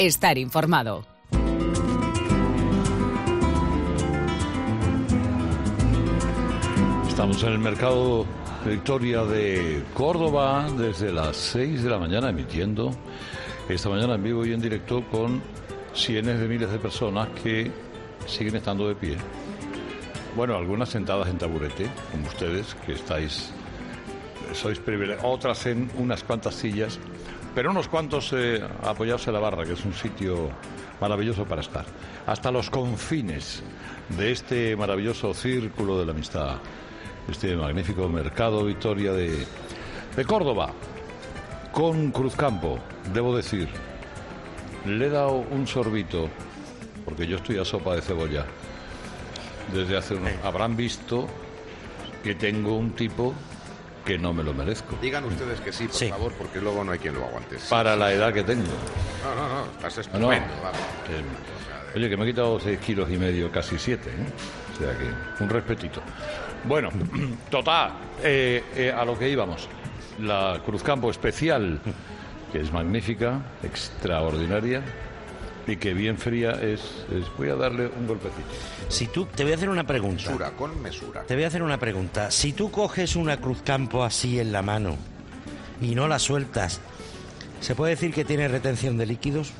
estar informado. Estamos en el mercado de Victoria de Córdoba desde las 6 de la mañana emitiendo esta mañana en vivo y en directo con cientos de miles de personas que siguen estando de pie. Bueno, algunas sentadas en taburete, como ustedes, que sois privilegiados, otras en unas cuantas sillas, pero unos cuantos apoyados en la barra, que es un sitio maravilloso para estar. Hasta los confines de este maravilloso círculo de la amistad, este magnífico mercado Victoria de Córdoba, con Cruzcampo, debo decir. Le he dado un sorbito, porque yo estoy a sopa de cebolla desde hace unos... Habrán visto que tengo un tipo que no me lo merezco. Digan ustedes que sí, por favor, porque luego no hay quien lo aguante. Para la edad que tengo. No, estás estupendo. Oye, que me he quitado 6 kilos y medio, casi 7, ¿eh? O sea que, un respetito. Bueno, total, a lo que íbamos. La Cruzcampo especial, que es magnífica, extraordinaria, y que bien fría es... Voy a darle un golpecito. Si tú... Te voy a hacer una pregunta. Mesura, con mesura. Te voy a hacer una pregunta. Si tú coges una Cruzcampo así en la mano y no la sueltas, ¿se puede decir que tiene retención de líquidos?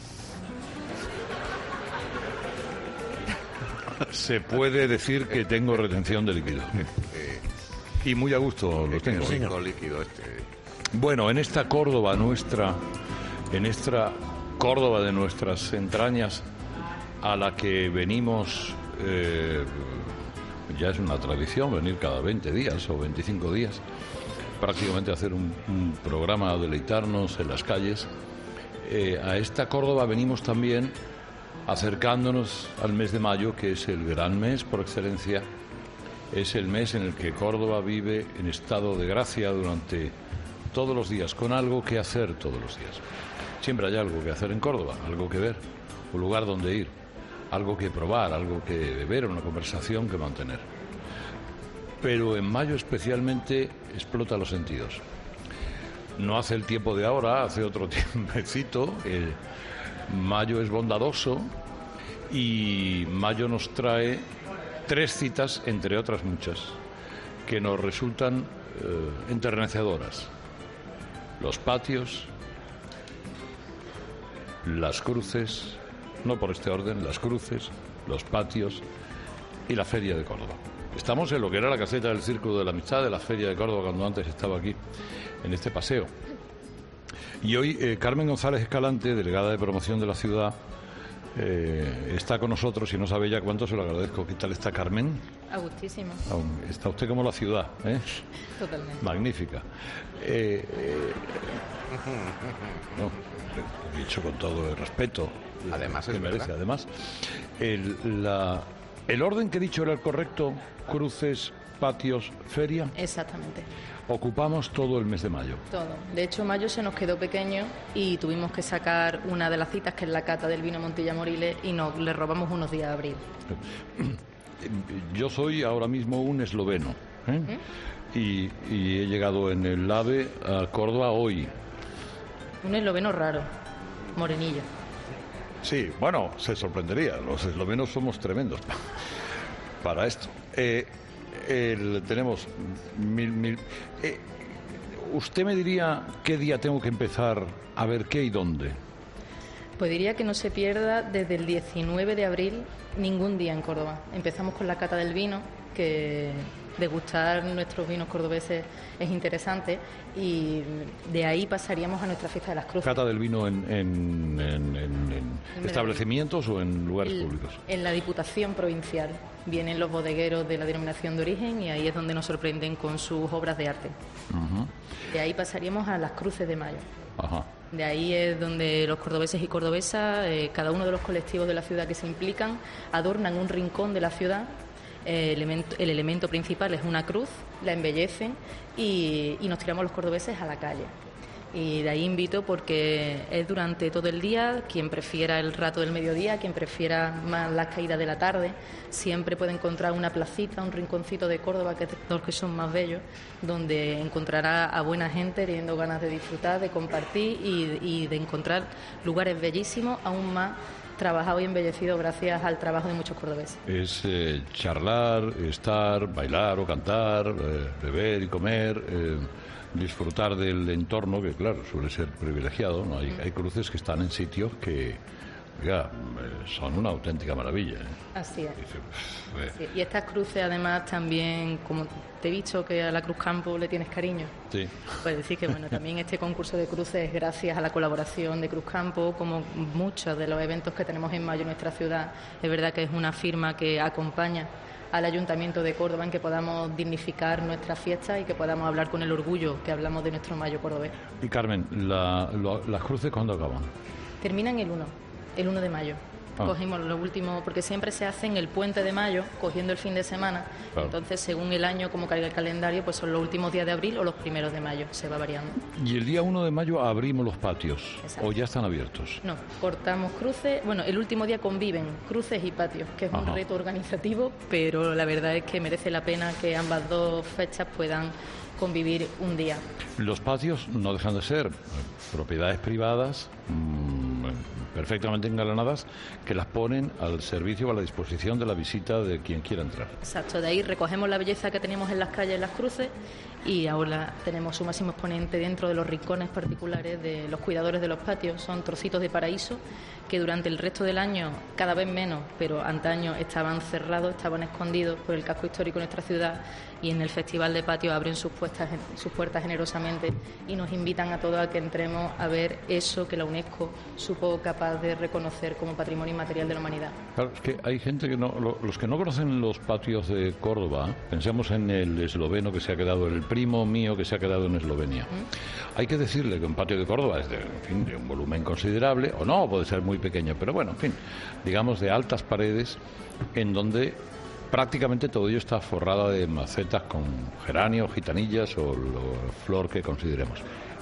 Se puede decir que tengo retención de líquidos. Y muy a gusto lo tengo. Líquido Bueno, en esta Córdoba nuestra, en esta Córdoba de nuestras entrañas, a la que venimos, ya es una tradición venir cada 20 días o 25 días, prácticamente hacer un programa, deleitarnos en las calles. A esta Córdoba venimos también acercándonos al mes de mayo, que es el gran mes por excelencia. Es el mes en el que Córdoba vive en estado de gracia durante todos los días, con algo que hacer todos los días. Siempre hay algo que hacer en Córdoba, algo que ver, un lugar donde ir, algo que probar, algo que beber, una conversación que mantener. Pero en mayo especialmente explota los sentidos. No hace el tiempo de ahora, hace otro tiempecito. Mayo es bondadoso y mayo nos trae 3 citas, entre otras muchas, que nos resultan enternecedoras. Los patios, las cruces, no por este orden, las cruces, los patios y la Feria de Córdoba. Estamos en lo que era la caseta del Círculo de la Amistad de la Feria de Córdoba, cuando antes estaba aquí, en este paseo. Y hoy Carmen González Escalante, delegada de promoción de la ciudad, está con nosotros y no sabe ya cuánto, se lo agradezco. ¿Qué tal está Carmen? A gustísimo. Está usted como la ciudad, ¿eh? Totalmente. Magnífica. No, dicho con todo el respeto. Además, que es merece. verdad. Además, el orden que he dicho era el correcto: cruces, patios, feria. Exactamente. Ocupamos todo el mes de mayo. Todo. De hecho, mayo se nos quedó pequeño y tuvimos que sacar una de las citas, que es la cata del vino Montilla Moriles, y le robamos unos días a abril. Yo soy ahora mismo un esloveno, ¿eh? Y he llegado en el AVE a Córdoba hoy. Un esloveno raro, morenillo. Sí, bueno, se sorprendería. Los eslovenos somos tremendos para esto. Tenemos mil. ¿Usted me diría qué día tengo que empezar a ver qué y dónde? Pues diría que no se pierda desde el 19 de abril ningún día en Córdoba. Empezamos con la cata del vino, que degustar nuestros vinos cordobeses es interesante, y de ahí pasaríamos a nuestra fiesta de las cruces. ¿Cata del vino en establecimientos o en lugares públicos? En la Diputación Provincial. Vienen los bodegueros de la denominación de origen y ahí es donde nos sorprenden con sus obras de arte. Uh-huh. De ahí pasaríamos a las cruces de mayo. Ajá. De ahí es donde los cordobeses y cordobesas, cada uno de los colectivos de la ciudad que se implican, adornan un rincón de la ciudad. El elemento principal es una cruz, la embellecen y nos tiramos los cordobeses a la calle. Y de ahí invito porque es durante todo el día, quien prefiera el rato del mediodía, quien prefiera más las caídas de la tarde, siempre puede encontrar una placita, un rinconcito de Córdoba, que es de los que son más bellos, donde encontrará a buena gente teniendo ganas de disfrutar, de compartir y de encontrar lugares bellísimos, aún más trabajados y embellecidos gracias al trabajo de muchos cordobeses. Es charlar, estar, bailar o cantar, beber y comer, disfrutar del entorno, que claro, suele ser privilegiado, ¿no? Hay cruces que están en sitios que, oiga, son una auténtica maravilla, ¿eh? Así es. Sí. Y estas cruces además también, como te he dicho que a la Cruz Campo le tienes cariño, sí, pues decir que bueno, también este concurso de cruces es gracias a la colaboración de Cruz Campo, como muchos de los eventos que tenemos en mayo en nuestra ciudad. Es verdad que es una firma que acompaña al Ayuntamiento de Córdoba en que podamos dignificar nuestra fiesta y que podamos hablar con el orgullo que hablamos de nuestro mayo cordobés. Y Carmen, ¿las cruces cuándo acaban? Terminan el 1 de mayo. Cogimos lo último, porque siempre se hace en el puente de mayo, cogiendo el fin de semana. Claro. Entonces, según el año, como caiga el calendario, pues son los últimos días de abril o los primeros de mayo, se va variando. Y el día 1 de mayo abrimos los patios. Exacto. ¿O ya están abiertos? No, cortamos cruces. Bueno, el último día conviven cruces y patios, que es un reto organizativo, pero la verdad es que merece la pena que ambas dos fechas puedan convivir un día. Los patios no dejan de ser propiedades privadas perfectamente engalanadas que las ponen al servicio o a la disposición de la visita de quien quiera entrar. Exacto, de ahí recogemos la belleza que teníamos en las calles, en las cruces, y ahora tenemos su máximo exponente dentro de los rincones particulares de los cuidadores de los patios. Son trocitos de paraíso que durante el resto del año, cada vez menos, pero antaño estaban cerrados, estaban escondidos por el casco histórico de nuestra ciudad, y en el Festival de Patios abren sus puertas generosamente y nos invitan a todos a que entremos a ver eso que la UNESCO supo capaz de reconocer como patrimonio inmaterial de la humanidad. Claro, es que hay gente que no, los que no conocen los patios de Córdoba, pensemos en el esloveno que se ha quedado, el primo mío que se ha quedado en Eslovenia. Hay que decirle que un patio de Córdoba es de un volumen considerable, o no, puede ser muy pequeño, pero bueno, en fin, digamos de altas paredes, en donde prácticamente todo ello está forrado de macetas con geranios, gitanillas o la flor que consideremos.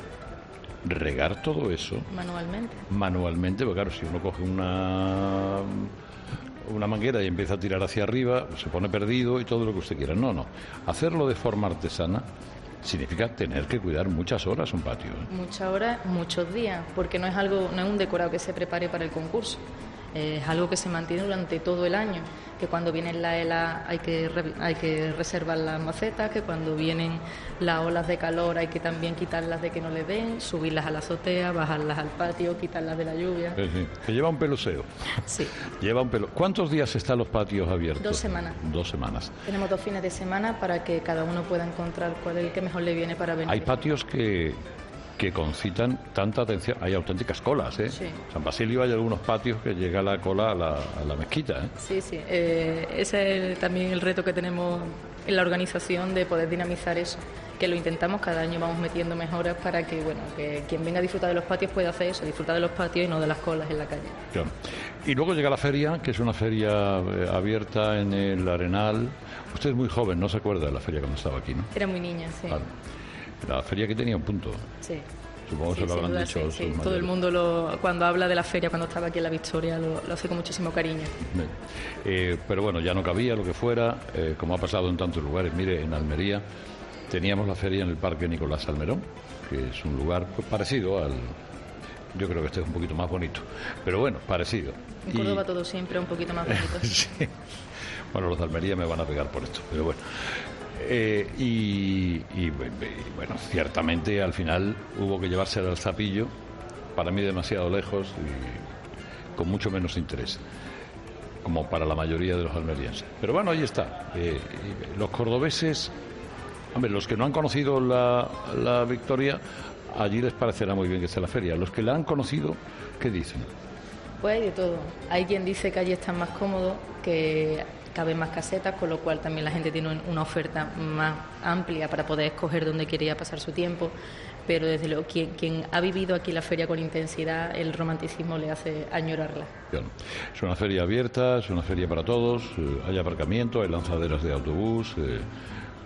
Regar todo eso manualmente, porque claro, si uno coge una manguera y empieza a tirar hacia arriba, se pone perdido y todo lo que usted quiera. No, hacerlo de forma artesana significa tener que cuidar muchas horas un patio, ¿eh? Muchas horas, muchos días, porque no es un decorado que se prepare para el concurso. Es algo que se mantiene durante todo el año, que cuando vienen las heladas hay que reservar las macetas, que cuando vienen las olas de calor hay que también quitarlas de que no les den, subirlas a la azotea, bajarlas al patio, quitarlas de la lluvia. Sí. Que lleva un peloseo. Sí. Lleva un pelo. ¿Cuántos días están los patios abiertos? 2 semanas. 2 semanas. Tenemos 2 fines de semana para que cada uno pueda encontrar cuál es el que mejor le viene para venir. Hay patios que concitan tanta atención. Hay auténticas colas, ¿eh? Sí. San Basilio hay algunos patios que llega la cola a la mezquita, ¿eh? Sí. Ese es también el reto que tenemos en la organización, de poder dinamizar eso, que lo intentamos, cada año vamos metiendo mejoras para que, bueno, que quien venga a disfrutar de los patios pueda hacer eso, disfrutar de los patios y no de las colas en la calle. Claro. Y luego llega la feria, que es una feria abierta en el Arenal. Usted es muy joven, no se acuerda de la feria cuando estaba aquí, ¿no? Era muy niña, sí. Claro. La feria que tenía un punto. Sí. Supongo que se lo habrán dicho sus mayores. Todo el mundo cuando habla de la feria, cuando estaba aquí en La Victoria, lo hace con muchísimo cariño. Pero bueno, ya no cabía lo que fuera, como ha pasado en tantos lugares. Mire, en Almería teníamos la feria en el Parque Nicolás Salmerón, que es un lugar pues, parecido al... Yo creo que este es un poquito más bonito, pero bueno, parecido. En Córdoba todo siempre un poquito más bonito. Sí. Bueno, los de Almería me van a pegar por esto, pero bueno. Y bueno, ciertamente al final hubo que llevarse al Zapillo, para mí demasiado lejos y con mucho menos interés, como para la mayoría de los almerienses. Pero bueno, ahí está. Los cordobeses, hombre, los que no han conocido la Victoria, allí les parecerá muy bien que sea la feria. Los que la han conocido, ¿qué dicen? Pues hay de todo. Hay quien dice que allí están más cómodos, que caben más casetas, con lo cual también la gente tiene una oferta más amplia para poder escoger dónde quería pasar su tiempo, pero desde luego quien ha vivido aquí la feria con intensidad, el romanticismo le hace añorarla. Bien. Es una feria abierta, es una feria para todos, hay aparcamiento, hay lanzaderas de autobús,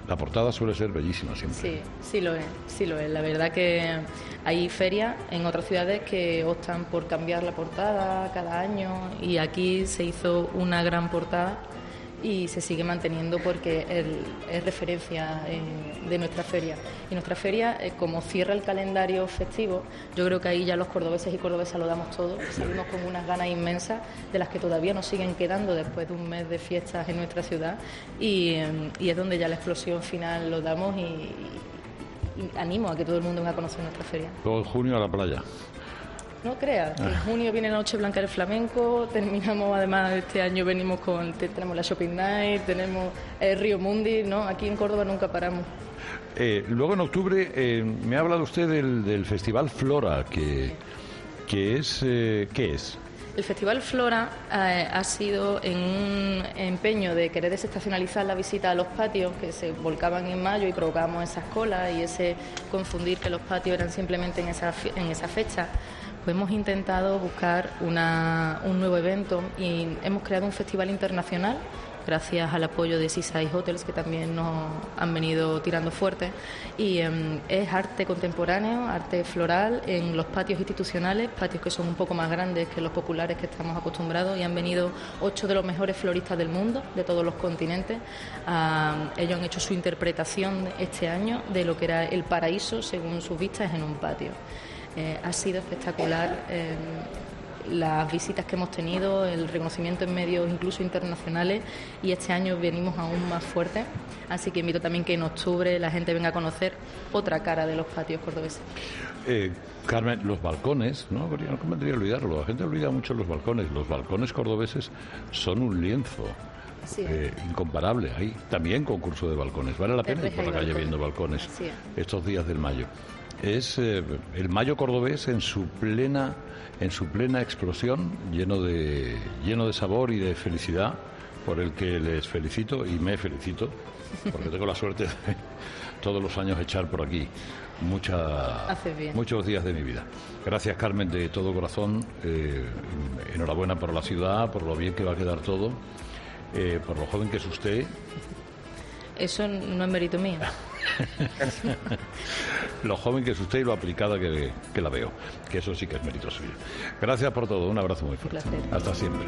La portada suele ser bellísima siempre. Sí, sí lo es. La verdad que hay ferias en otras ciudades que optan por cambiar la portada cada año y aquí se hizo una gran portada y se sigue manteniendo porque es referencia de nuestra feria. Y nuestra feria, como cierra el calendario festivo, yo creo que ahí ya los cordobeses y cordobesas lo damos todo. Salimos con unas ganas inmensas de las que todavía nos siguen quedando después de un mes de fiestas en nuestra ciudad y es donde ya la explosión final lo damos y animo a que todo el mundo venga a conocer nuestra feria. Luego en junio a la playa. No creas, en junio viene la Noche Blanca del Flamenco, terminamos además este año tenemos la Shopping Night, tenemos Río Mundi, ¿no? Aquí en Córdoba nunca paramos. Luego en octubre me ha hablado usted del Festival Flora, que es... ¿qué es? El Festival Flora ha sido en un empeño de querer desestacionalizar la visita a los patios que se volcaban en mayo y provocábamos esas colas y ese confundir que los patios eran simplemente en esa fecha. Pues hemos intentado buscar un nuevo evento y hemos creado un festival internacional gracias al apoyo de Seaside Hotels, que también nos han venido tirando fuerte, y es arte contemporáneo, arte floral en los patios institucionales, patios que son un poco más grandes que los populares que estamos acostumbrados, y han venido 8 de los mejores floristas del mundo, de todos los continentes. Ellos han hecho su interpretación este año de lo que era el paraíso según sus vistas en un patio. Ha sido espectacular las visitas que hemos tenido, el reconocimiento en medios incluso internacionales, y este año venimos aún más fuertes, así que invito también que en octubre la gente venga a conocer otra cara de los patios cordobeses. Carmen, los balcones, no convendría olvidarlo, la gente olvida mucho los balcones cordobeses son un lienzo. Sí. Incomparable, hay también concurso de balcones, vale la pena ir por la calle viendo balcones estos días del mayo. Es el mayo cordobés en su plena explosión, lleno de sabor y de felicidad, por el que les felicito y me felicito, porque tengo la suerte de todos los años echar por aquí muchos días de mi vida. Gracias, Carmen, de todo corazón. Enhorabuena por la ciudad, por lo bien que va a quedar todo, por lo joven que es usted. Eso no es mérito mío. Lo joven que es usted y lo aplicada que la veo, que eso sí que es mérito suyo. Gracias por todo, un abrazo muy fuerte. Un placer. Hasta siempre.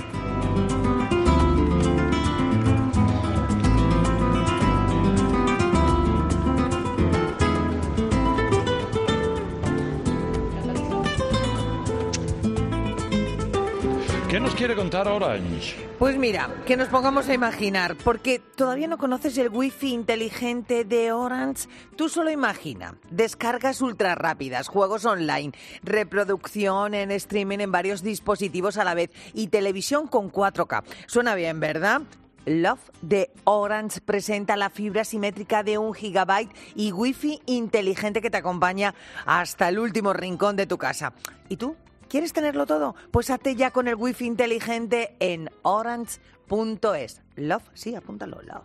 ¿Qué nos quiere contar Orange? Pues mira, que nos pongamos a imaginar, porque todavía no conoces el wifi inteligente de Orange. Tú solo imagina, descargas ultra rápidas, juegos online, reproducción en streaming en varios dispositivos a la vez y televisión con 4K. Suena bien, ¿verdad? Love de Orange presenta la fibra simétrica de 1 GB y wifi inteligente que te acompaña hasta el último rincón de tu casa. ¿Y tú? ¿Quieres tenerlo todo? Pues hazte ya con el wifi inteligente en orange.es. Love, sí, apúntalo, Love.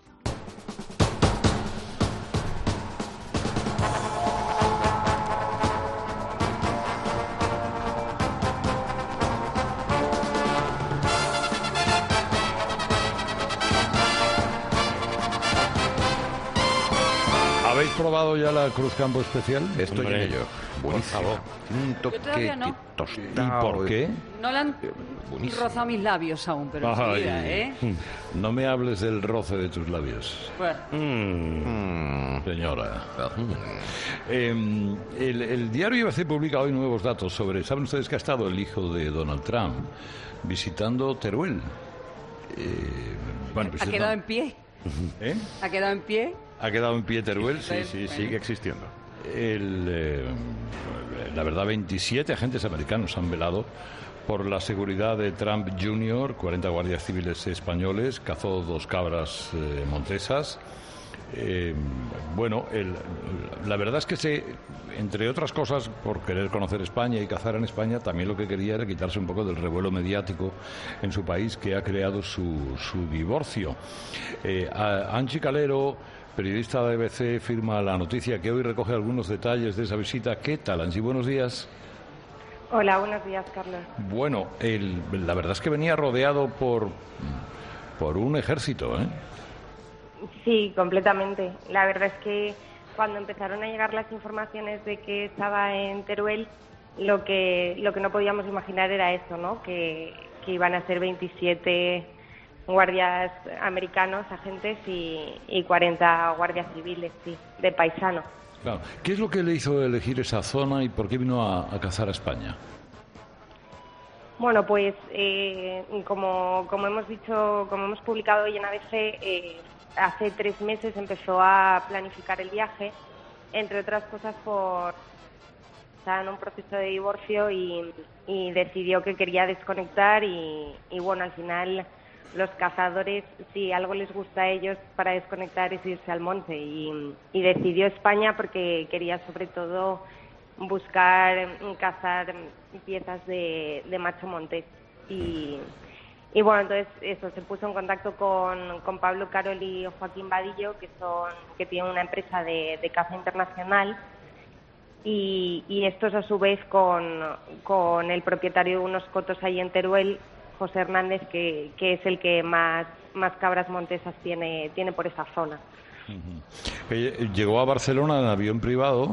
¿Habéis probado ya la Cruz Campo especial? Estoy en ello. Buenísimo. Un Yo todavía no. tostado. ¿Y por qué? No le han Buenísimo. rozado mis labios aún, pero enseguida, ¿eh? No me hables del roce de tus labios. Bueno. Señora. El diario IBC publica hoy nuevos datos sobre... ¿Saben ustedes que ha estado el hijo de Donald Trump visitando Teruel? ¿Ha quedado en pie? ¿Eh? ¿Ha quedado en pie? ¿Ha quedado en pie Teruel? Sí, sí, Sigue existiendo. La verdad, 27 agentes americanos han velado por la seguridad de Trump Jr., 40 guardias civiles españoles, cazó 2 cabras montesas. La verdad es que entre otras cosas, por querer conocer España y cazar en España, también lo que quería era quitarse un poco del revuelo mediático en su país que ha creado su divorcio. Anchi Calero, periodista de BBC, firma la noticia que hoy recoge algunos detalles de esa visita. ¿Qué tal, Anchi? Buenos días. Hola, buenos días, Carlos. Bueno, la verdad es que venía rodeado por un ejército, ¿eh? Sí, completamente. La verdad es que cuando empezaron a llegar las informaciones de que estaba en Teruel, lo que no podíamos imaginar era eso, ¿no? Que iban a ser 27 guardias americanos, agentes y 40 guardias civiles, sí, de paisano. Claro. ¿Qué es lo que le hizo elegir esa zona y por qué vino a cazar a España? Bueno, pues como hemos dicho, como hemos publicado hoy en ABC, hace 3 meses empezó a planificar el viaje, entre otras cosas estaba en un proceso de divorcio y decidió que quería desconectar y bueno, al final los cazadores, si algo les gusta a ellos para desconectar es irse al monte y decidió España porque quería sobre todo cazar piezas de macho montés y bueno, entonces eso, se puso en contacto con Pablo Carol y Joaquín Vadillo, que tienen una empresa de caza internacional y estos a su vez con el propietario de unos cotos ahí en Teruel, José Hernández, que es el que más cabras montesas tiene por esa zona. Llegó a Barcelona en avión privado.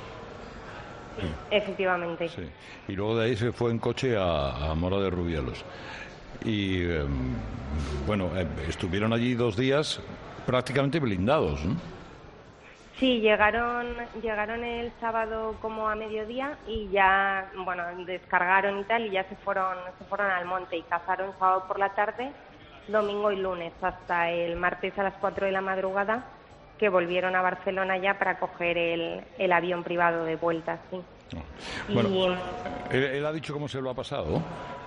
Efectivamente. Sí. Y luego de ahí se fue en coche a Mora de Rubielos. Y bueno, estuvieron allí 2 días prácticamente blindados, ¿no? Sí, llegaron el sábado como a mediodía y ya, bueno, descargaron y tal y ya se fueron al monte y cazaron sábado por la tarde, domingo y lunes hasta el martes a las 4 de la madrugada, que volvieron a Barcelona ya para coger el avión privado de vuelta, sí. Bueno, él ha dicho cómo se lo ha pasado.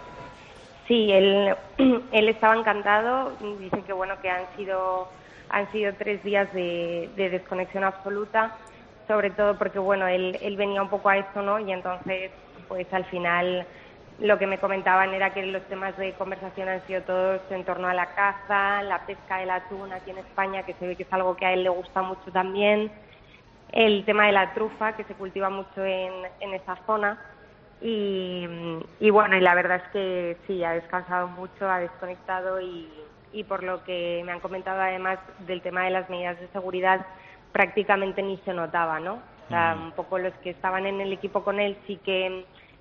Sí, él estaba encantado, dice que bueno, que han sido 3 días de desconexión absoluta, sobre todo porque bueno, él venía un poco a esto, ¿no? Y entonces, pues al final lo que me comentaban era que los temas de conversación han sido todos en torno a la caza, la pesca del atún aquí en España, que se ve que es algo que a él le gusta mucho también, el tema de la trufa, que se cultiva mucho en esa zona, y bueno, y la verdad es que sí, ha descansado mucho, ha desconectado y por lo que me han comentado además del tema de las medidas de seguridad, prácticamente ni se notaba, ¿no? O sea, un poco los que estaban en el equipo con él sí que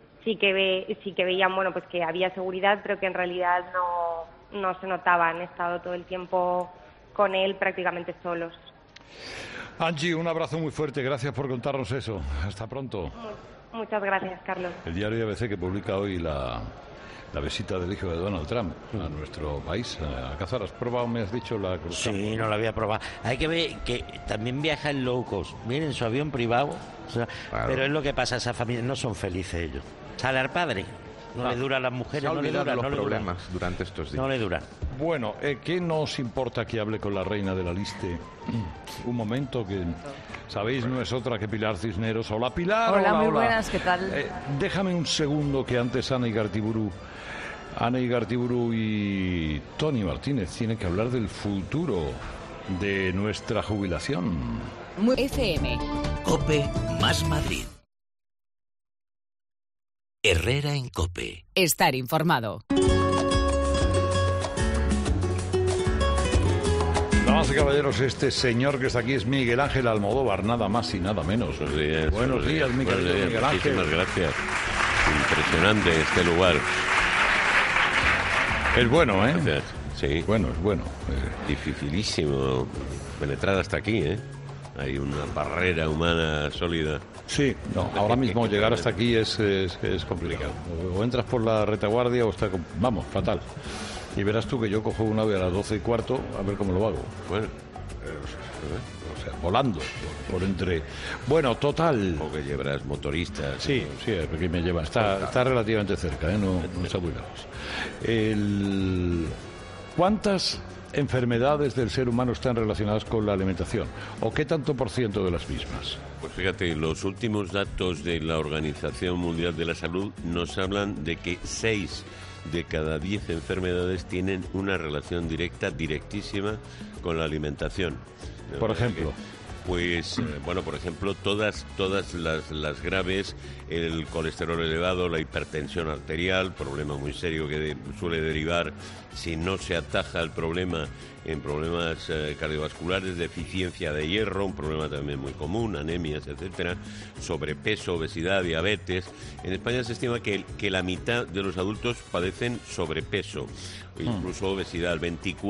veían, bueno, pues que había seguridad, pero que en realidad no se notaba, han estado todo el tiempo con él prácticamente solos. Angie, un abrazo muy fuerte, gracias por contarnos eso. Hasta pronto. Muchas gracias, Carlos. El diario ABC que publica hoy la visita del hijo de Donald Trump a nuestro país a cazar. ¿Has probado, me has dicho, la cruz? Sí, no la había probado. Hay que ver que también viaja en low cost. Miren, su avión privado. O sea, claro. Pero es lo que pasa, esas familias no son felices ellos. Sale al padre. No le dura a las mujeres, no le dura. Los problemas durante estos días. No le dura. Bueno, ¿qué nos importa que hable con la reina de la Liste? Un momento, que sabéis, no es otra que Pilar Cisneros. Hola, Pilar. Hola, muy buenas, ¿qué tal? Déjame un segundo, que antes Ana Igartiburu y Tony Martínez tienen que hablar del futuro de nuestra jubilación. FM. COPE más Madrid. Herrera en COPE. Estar informado. Damas y caballeros, este señor que está aquí es Miguel Ángel Almodóvar, nada más y nada menos. Buenos días. Buenos días, Miguel Ángel. Muchísimas gracias. Impresionante este lugar. Es bueno, ¿eh? Gracias. Sí. Bueno, es bueno. Dificilísimo penetrar hasta aquí, ¿eh? Hay una barrera humana sólida. Sí, no, ahora mismo llegar hasta aquí es complicado. O entras por la retaguardia o está, vamos, fatal. Y verás tú que yo cojo un ave a las 12:15, a ver cómo lo hago. Bueno. O sea, volando por entre... Bueno, total... O que llevarás motoristas. Sí, ¿no? Sí, porque me lleva. Está relativamente cerca, ¿eh? No está muy lejos. ¿Cuántas enfermedades del ser humano están relacionadas con la alimentación? ¿O qué tanto por ciento de las mismas? Pues fíjate, los últimos datos de la Organización Mundial de la Salud nos hablan de que 6 de cada 10 enfermedades tienen una relación directísima con la alimentación. Por ejemplo. pues, bueno, por ejemplo, todas las graves, el colesterol elevado, la hipertensión arterial, problema muy serio que suele derivar, si no se ataja el problema, en problemas cardiovasculares, deficiencia de hierro, un problema también muy común, anemias, etcétera, sobrepeso, obesidad, diabetes. En España se estima que la mitad de los adultos padecen sobrepeso, incluso obesidad. El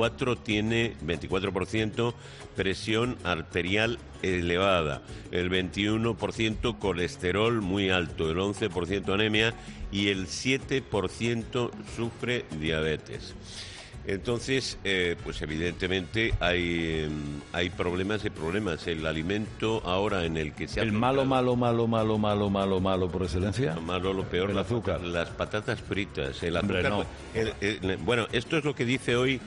24% presión arterial elevada, el 21% colesterol muy alto, el 11% anemia y el 7% sufre diabetes. Entonces, pues evidentemente hay problemas y problemas. El alimento ahora en el que se ha... El malo por excelencia. Malo, lo peor, el azúcar. Las patatas fritas, el azúcar. Hombre, no. Bueno, esto es lo que dice hoy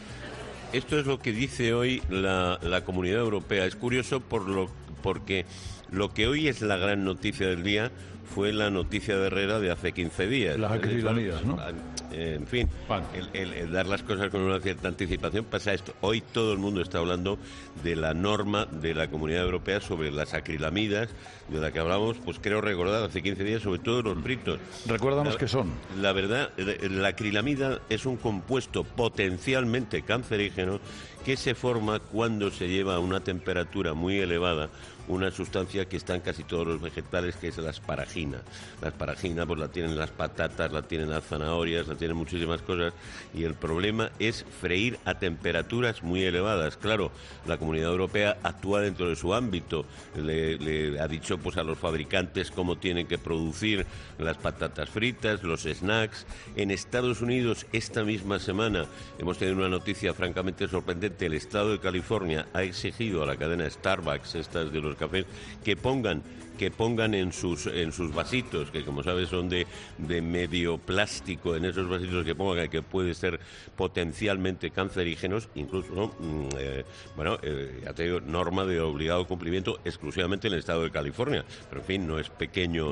la Comunidad Europea. Es curioso porque lo que hoy es la gran noticia del día fue la noticia de Herrera de hace 15 días. Las acrilamidas, ¿no? En fin, el dar las cosas con una cierta anticipación pasa esto. Hoy todo el mundo está hablando de la norma de la Comunidad Europea sobre las acrilamidas, de la que hablamos, pues creo recordar, hace 15 días, sobre todo los fritos. Recuérdanos qué son. La verdad, la acrilamida es un compuesto potencialmente cancerígeno que se forma cuando se lleva a una temperatura muy elevada una sustancia que está en casi todos los vegetales, que es la asparagina. La asparagina pues la tienen las patatas, la tienen las zanahorias, la tienen muchísimas cosas, y el problema es freír a temperaturas muy elevadas. Claro, la Comunidad Europea actúa dentro de su ámbito, le ha dicho pues a los fabricantes cómo tienen que producir las patatas fritas, los snacks. En Estados Unidos, esta misma semana, hemos tenido una noticia francamente sorprendente. El Estado de California ha exigido a la cadena Starbucks, estas de los cafés, que pongan en sus vasitos, que como sabes son de medio plástico, en esos vasitos que pongan que puede ser potencialmente cancerígenos, incluso, ya te digo, norma de obligado cumplimiento exclusivamente en el Estado de California, pero en fin, no es pequeño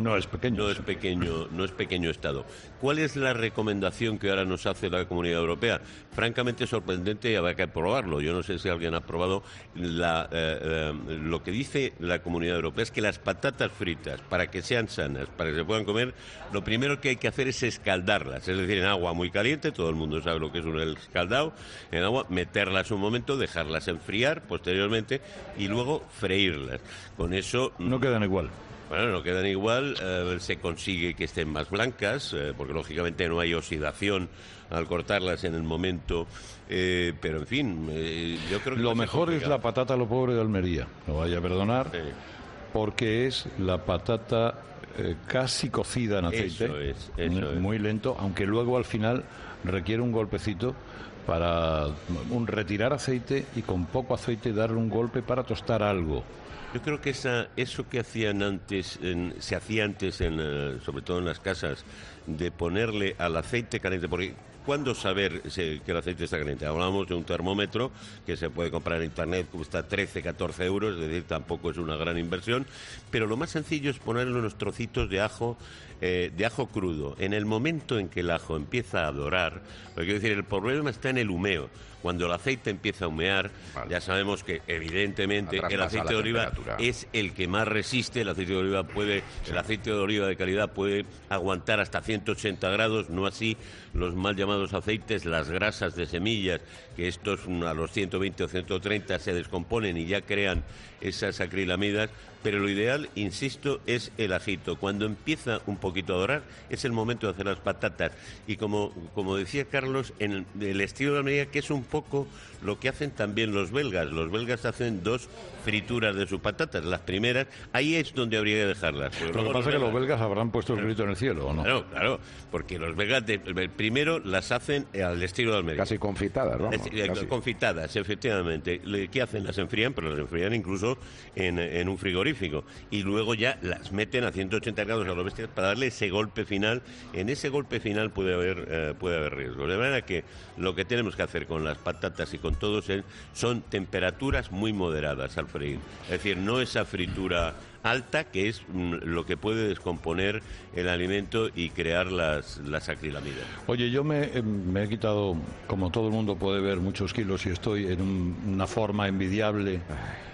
Estado. ¿Cuál es la recomendación que ahora nos hace la Comunidad Europea? Francamente sorprendente, y habrá que probarlo. Yo no sé si alguien ha probado lo que dice la Comunidad Europea es que las patatas fritas, para que sean sanas, para que se puedan comer, lo primero que hay que hacer es escaldarlas, es decir, en agua muy caliente, todo el mundo sabe lo que es un escaldado, en agua, meterlas un momento, dejarlas enfriar posteriormente y luego freírlas. Con eso... No quedan igual. Bueno, no quedan igual, se consigue que estén más blancas, porque lógicamente no hay oxidación al cortarlas en el momento, pero en fin, yo creo que... Lo mejor es la patata a lo pobre de Almería, no vaya a perdonar, porque es la patata casi cocida en aceite, eso es. Muy lento, aunque luego al final requiere un golpecito para retirar aceite y con poco aceite darle un golpe para tostar algo. Yo creo que eso que hacían antes, se hacía antes, sobre todo en las casas, de ponerle al aceite caliente, porque ¿cuándo saber que el aceite está caliente? Hablamos de un termómetro que se puede comprar en internet, cuesta 13, 14 euros, es decir, tampoco es una gran inversión, pero lo más sencillo es ponerle unos trocitos de ajo crudo. En el momento en que el ajo empieza a dorar, lo que quiero decir, el problema está en el humeo. Cuando el aceite empieza a humear, ya sabemos que evidentemente el aceite de oliva es el que más resiste. El aceite de oliva de calidad puede aguantar hasta 180 grados, no así los mal llamados aceites, las grasas de semillas, que estos a los 120 o 130 se descomponen y ya crean esas acrilamidas. Pero lo ideal, insisto, es el ajito. Cuando empieza un poquito a dorar, es el momento de hacer las patatas. Y como decía Carlos, en el estilo de Almería, que es un poco lo que hacen también los belgas. Los belgas hacen 2 frituras de sus patatas. Las primeras, ahí es donde habría que dejarlas. Lo que pasa es que los belgas habrán puesto el grito en el cielo, ¿o no? Claro, porque los belgas primero las hacen al estilo de Almería. Casi confitadas, ¿no? Confitadas, efectivamente. ¿Qué hacen? Las enfrían, pero las enfrían incluso en un frigorífico. Y luego ya las meten a 180 grados a lo bestia para darle ese golpe final. En ese golpe final puede haber riesgos. De manera que lo que tenemos que hacer con las patatas y con todos son temperaturas muy moderadas al freír. Es decir, no esa fritura alta, que es lo que puede descomponer el alimento y crear las acrilamidas. Oye, yo me he quitado, como todo el mundo puede ver, muchos kilos y estoy en una forma envidiable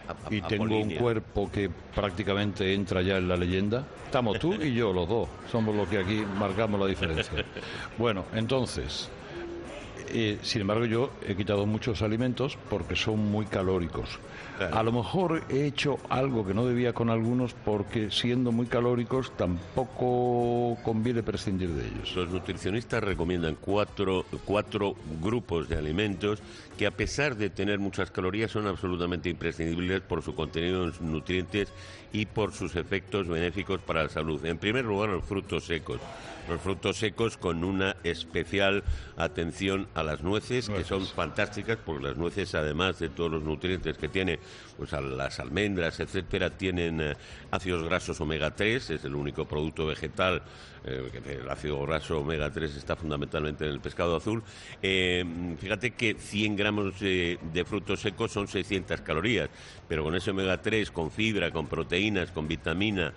y tengo un cuerpo que prácticamente entra ya en la leyenda. Estamos tú y yo, los dos. Somos los que aquí marcamos la diferencia. Bueno, entonces, sin embargo, yo he quitado muchos alimentos porque son muy calóricos. Claro. A lo mejor he hecho algo que no debía con algunos porque, siendo muy calóricos, tampoco conviene prescindir de ellos. Los nutricionistas recomiendan cuatro grupos de alimentos que, a pesar de tener muchas calorías, son absolutamente imprescindibles por su contenido en nutrientes y por sus efectos benéficos para la salud. En primer lugar, los frutos secos. Los frutos secos, con una especial atención a las nueces, que son fantásticas, porque las nueces, además de todos los nutrientes que tiene, pues a las almendras, etcétera, tienen ácidos grasos omega 3, es el único producto vegetal. El ácido graso omega 3 está fundamentalmente en el pescado azul. Fíjate que 100 gramos de frutos secos son 600 calorías, pero con ese omega 3, con fibra, con proteínas, con vitamina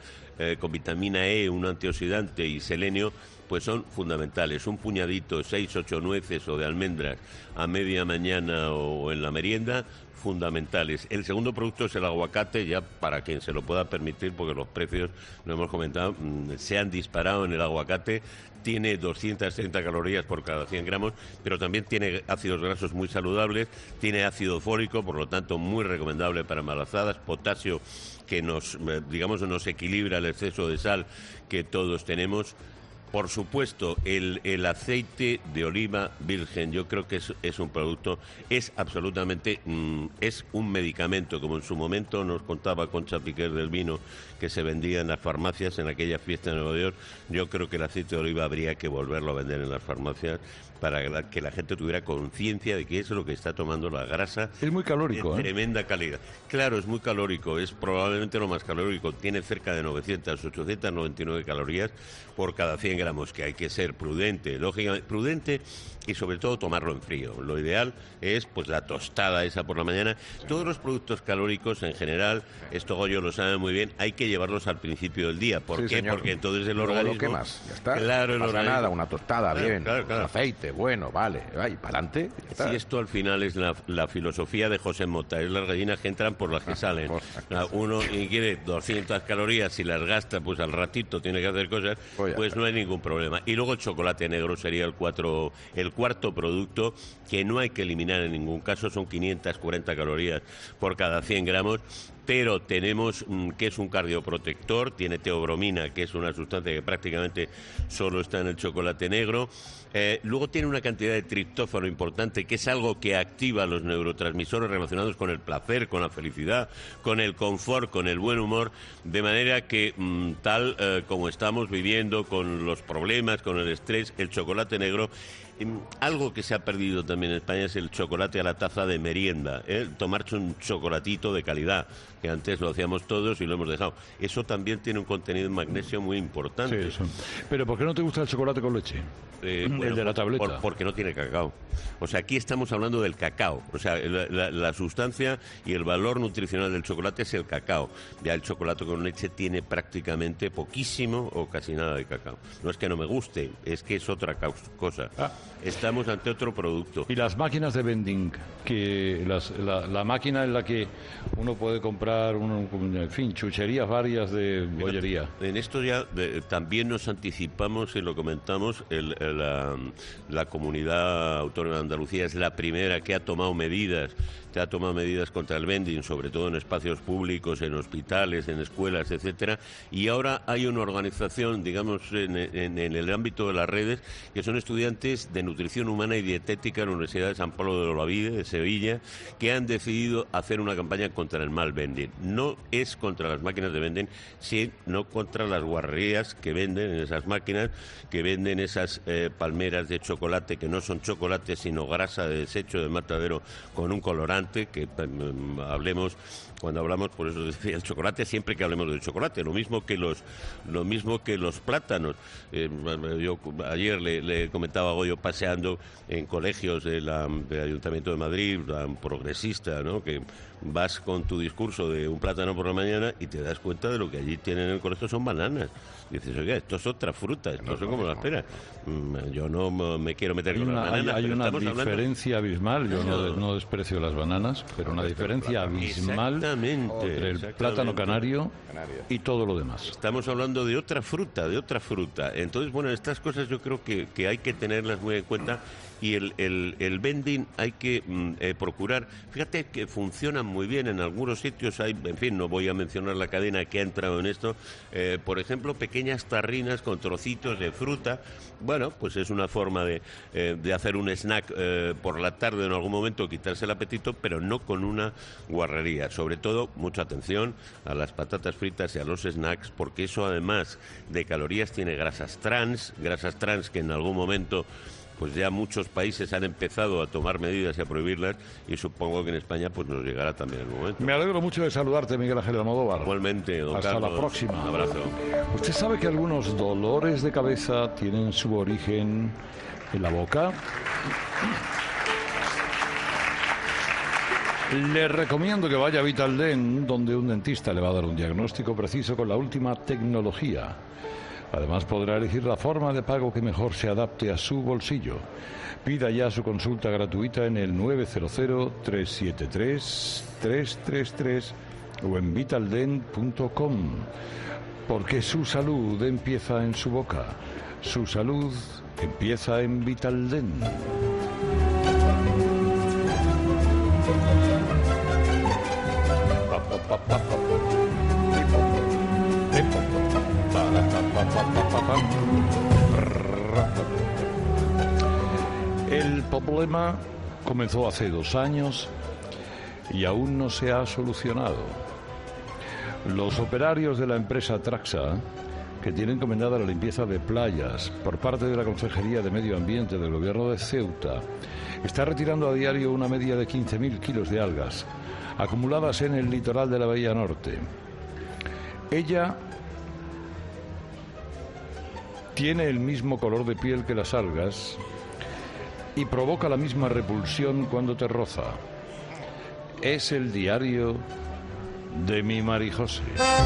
E, un antioxidante, y selenio, pues son fundamentales. Un puñadito, 6, 8 nueces o de almendras a media mañana o en la merienda, fundamentales. El segundo producto es el aguacate, ya para quien se lo pueda permitir, porque los precios, lo hemos comentado, se han disparado en el aguacate. Tiene 230 calorías por cada 100 gramos, pero también tiene ácidos grasos muy saludables, tiene ácido fólico, por lo tanto muy recomendable para embarazadas, potasio, que nos equilibra el exceso de sal que todos tenemos. Por supuesto, el aceite de oliva virgen, yo creo que es un producto, es absolutamente, es un medicamento, como en su momento nos contaba Concha Piquer del vino, que se vendía en las farmacias en aquella fiesta de Nueva York. Yo creo que el aceite de oliva habría que volverlo a vender en las farmacias para que la gente tuviera conciencia de que es lo que está tomando la grasa. Es muy calórico, de tremenda calidad. Claro, es muy calórico, es probablemente lo más calórico. Tiene cerca de 900, 899 calorías por cada 100 gramos, que hay que ser prudente, lógicamente prudente, y sobre todo tomarlo en frío. Lo ideal es pues la tostada esa por la mañana. Todos los productos calóricos en general, esto Goyo lo sabe muy bien, hay que llevarlos al principio del día. ¿Por qué? Señor. Porque entonces el Luego organismo... lo quemas, ya está. Claro, el no pasa organismo... nada, una tostada, claro, bien, claro. aceite, bueno, vale, y para adelante. Sí, esto al final es la filosofía de José Mota, es las gallinas que entran por las que salen. Uno quiere 200 calorías, si las gasta, pues al ratito tiene que hacer cosas, pues no hay ningún problema. Y luego el chocolate negro sería el cuarto producto, que no hay que eliminar en ningún caso, son 540 calorías por cada 100 gramos. Pero tenemos que es un cardioprotector, tiene teobromina, que es una sustancia que prácticamente solo está en el chocolate negro. Luego tiene una cantidad de triptófano importante, que es algo que activa los neurotransmisores relacionados con el placer, con la felicidad, con el confort, con el buen humor, de manera que tal como estamos viviendo, con los problemas, con el estrés, el chocolate negro... Algo que se ha perdido también en España es el chocolate a la taza de merienda, tomarse un chocolatito de calidad, que antes lo hacíamos todos y lo hemos dejado. Eso también tiene un contenido de magnesio muy importante. Sí, pero ¿por qué no te gusta el chocolate con leche? El de la tableta. Porque no tiene cacao. O sea, aquí estamos hablando del cacao. O sea, la sustancia y el valor nutricional del chocolate es el cacao. Ya el chocolate con leche tiene prácticamente poquísimo o casi nada de cacao. No es que no me guste, es que es otra cosa. Estamos ante otro producto. Y las máquinas de vending, que la máquina en la que uno puede comprar, en fin, chucherías varias de bollería. En esto ya también nos anticipamos y lo comentamos, la Comunidad Autónoma de Andalucía es la primera que ha tomado medidas contra el vending, sobre todo en espacios públicos, en hospitales, en escuelas, etcétera, y ahora hay una organización, digamos, en el ámbito de las redes, que son estudiantes de nutrición humana y dietética en la Universidad de San Pablo de Olavide, de Sevilla, que han decidido hacer una campaña contra el mal vending. No es contra las máquinas de vending, sino contra las guarrerías que venden en esas máquinas, que venden esas palmeras de chocolate, que no son chocolate, sino grasa de desecho de matadero con un colorante, que cuando hablamos, por eso decía el chocolate, siempre que hablemos del chocolate, lo mismo que los plátanos. Yo ayer le comentaba a Goyo, paseando en colegios del Ayuntamiento de Madrid, tan progresista, ¿no? Que vas con tu discurso de un plátano por la mañana y te das cuenta de lo que allí tienen en el colegio son bananas. Y dices, oiga, esto es otra fruta, esto son como las peras. Yo no me quiero meter con las bananas. Hay una diferencia abismal, yo no desprecio las bananas, pero una diferencia abismal entre el plátano canario y todo lo demás. Estamos hablando de otra fruta, Entonces, bueno, estas cosas yo creo que hay que tenerlas muy en cuenta. Y el vending hay que procurar. Fíjate que funcionan muy bien en algunos sitios. Hay, en fin, no voy a mencionar la cadena que ha entrado en esto. Por ejemplo, pequeñas tarrinas con trocitos de fruta. Bueno, pues es una forma de hacer un snack por la tarde en algún momento, quitarse el apetito, pero no con una guarrería. Sobre todo, mucha atención a las patatas fritas y a los snacks, porque eso, además de calorías, tiene grasas trans que en algún momento pues ya muchos países han empezado a tomar medidas y a prohibirlas, y supongo que en España pues nos llegará también el momento. Me alegro mucho de saludarte, Miguel Ángel Almodóvar. Igualmente, don Hasta Carlos. la próxima. Un abrazo. ¿Usted sabe que algunos dolores de cabeza tienen su origen en la boca? Le recomiendo que vaya a Vitaldent, donde un dentista le va a dar un diagnóstico preciso con la última tecnología. Además, podrá elegir la forma de pago que mejor se adapte a su bolsillo. Pida ya su consulta gratuita en el 900-373-333 o en vitaldent.com. Porque su salud empieza en su boca. Su salud empieza en Vitaldent. El problema comenzó hace 2 años y aún no se ha solucionado. Los operarios de la empresa Traxa, que tiene encomendada la limpieza de playas por parte de la Consejería de Medio Ambiente del Gobierno de Ceuta, está retirando a diario una media de 15.000 kilos de algas acumuladas en el litoral de la Bahía Norte. Ella tiene el mismo color de piel que las algas y provoca la misma repulsión cuando te roza. Es el diario de mi Marijose.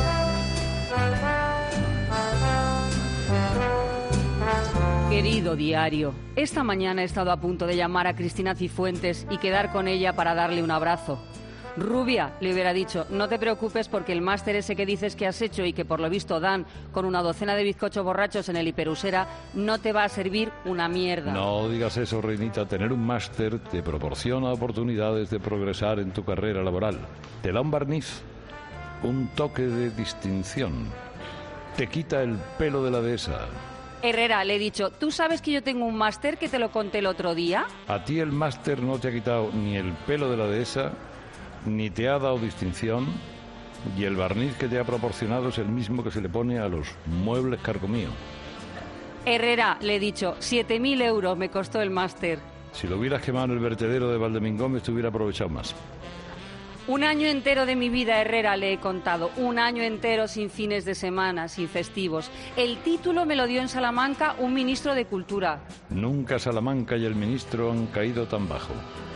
Querido diario, esta mañana he estado a punto de llamar a Cristina Cifuentes y quedar con ella para darle un abrazo. Rubia, le hubiera dicho, no te preocupes porque el máster ese que dices que has hecho y que por lo visto dan con una docena de bizcochos borrachos en el Hiperusera no te va a servir una mierda. No digas eso, reinita. Tener un máster te proporciona oportunidades de progresar en tu carrera laboral. Te da un barniz, un toque de distinción. Te quita el pelo de la dehesa. Herrera, le he dicho, ¿tú sabes que yo tengo un máster que te lo conté el otro día? A ti el máster no te ha quitado ni el pelo de la dehesa, ni te ha dado distinción, y el barniz que te ha proporcionado es el mismo que se le pone a los muebles carcomidos. Herrera, le he dicho, 7.000 euros me costó el máster. Si lo hubieras quemado en el vertedero de Valdemingómez te hubiera aprovechado más. 1 año entero de mi vida, Herrera, le he contado. 1 año entero sin fines de semana, sin festivos. El título me lo dio en Salamanca un ministro de Cultura. Nunca Salamanca y el ministro han caído tan bajo.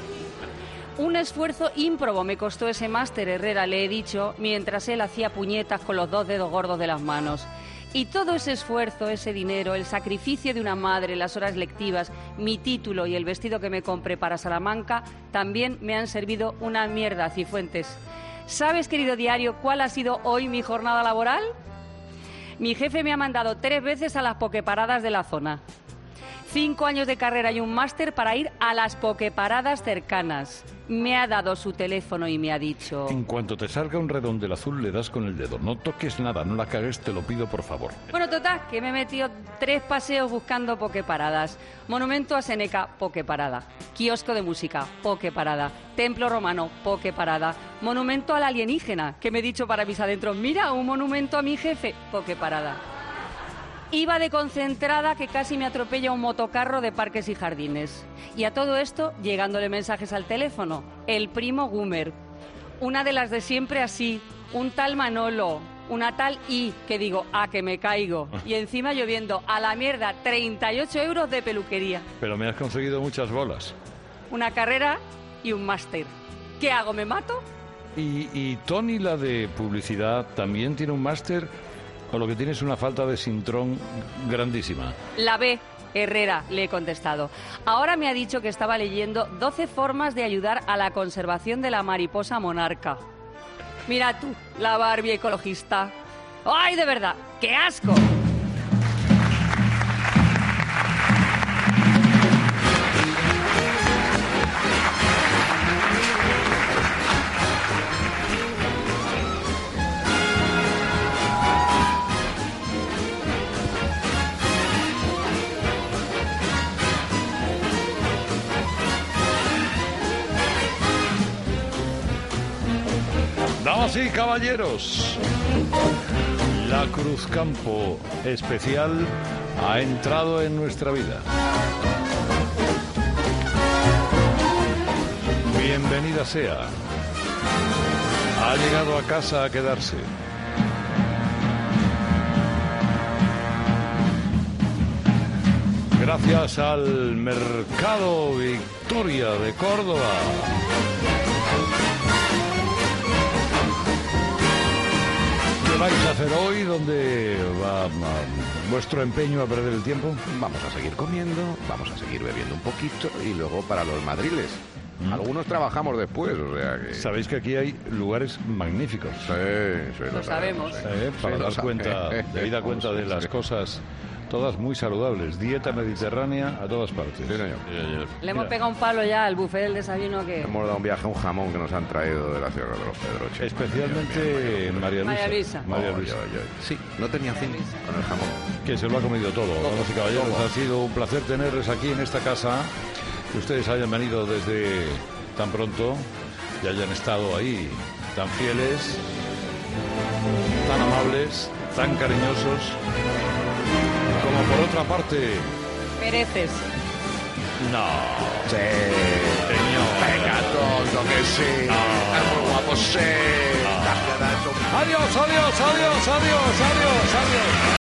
Un esfuerzo ímprobo me costó ese máster, Herrera, le he dicho, mientras él hacía puñetas con los 2 dedos gordos de las manos. Y todo ese esfuerzo, ese dinero, el sacrificio de una madre, las horas lectivas, mi título y el vestido que me compré para Salamanca, también me han servido una mierda, Cifuentes. ¿Sabes, querido diario, cuál ha sido hoy mi jornada laboral? Mi jefe me ha mandado 3 veces a las pokeparadas de la zona. 5 años de carrera y un máster para ir a las pokeparadas cercanas. Me ha dado su teléfono y me ha dicho... En cuanto te salga un redondel azul, le das con el dedo. No toques nada, no la cagues, te lo pido por favor. Bueno, total, que me he metido 3 paseos buscando pokeparadas. Monumento a Seneca, pokeparada. Kiosco de música, pokeparada. Templo romano, pokeparada. Monumento al alienígena, que me he dicho para mis adentros, mira, un monumento a mi jefe, pokeparada. Iba de concentrada que casi me atropella un motocarro de Parques y Jardines. Y a todo esto, llegándole mensajes al teléfono. El primo Gumer. Una de las de siempre así. Un tal Manolo. una tal I, que digo, a que me caigo. Y encima lloviendo, a la mierda, 38 euros de peluquería. Pero me has conseguido muchas bolas. Una carrera y un máster. ¿Qué hago, me mato? ¿Y Tony, la de publicidad, también tiene un máster? ¿O lo que tiene es una falta de sintrón grandísima? La B, Herrera, le he contestado. Ahora me ha dicho que estaba leyendo 12 formas de ayudar a la conservación de la mariposa monarca. Mira tú, la Barbie ecologista. ¡Ay, de verdad! ¡Qué asco! Damas y caballeros, la Cruzcampo especial ha entrado en nuestra vida. Bienvenida sea. Ha llegado a casa a quedarse. Gracias al Mercado Victoria de Córdoba. ¿Qué vais a hacer hoy? ¿Dónde va vuestro empeño a perder el tiempo? Vamos a seguir comiendo, vamos a seguir bebiendo un poquito y luego para los madriles. Algunos trabajamos después, o sea que... Sabéis que aquí hay lugares magníficos. Sí, Lo sabemos. Para Sí, dar cuenta, debida cuenta de las cosas, todas muy saludables. Dieta mediterránea a todas partes. Sí, señor. Le hemos pegado un palo ya al buffet del desayuno que... Hemos dado un viaje a un jamón que nos han traído de la Sierra de los Pedroches. Especialmente María Luisa. María Luisa. María Luisa. Sí, no tenía fin con el jamón. Que se lo ha comido todo. Damas y caballeros, ha sido un placer tenerles aquí en esta casa. Que ustedes hayan venido desde tan pronto y hayan estado ahí tan fieles, tan amables, tan cariñosos. Como por otra parte... Pereces. No. Sí. Señor. Venga, tonto, que sí. Es muy guapo, sí. Adiós, adiós, adiós, adiós, adiós, adiós.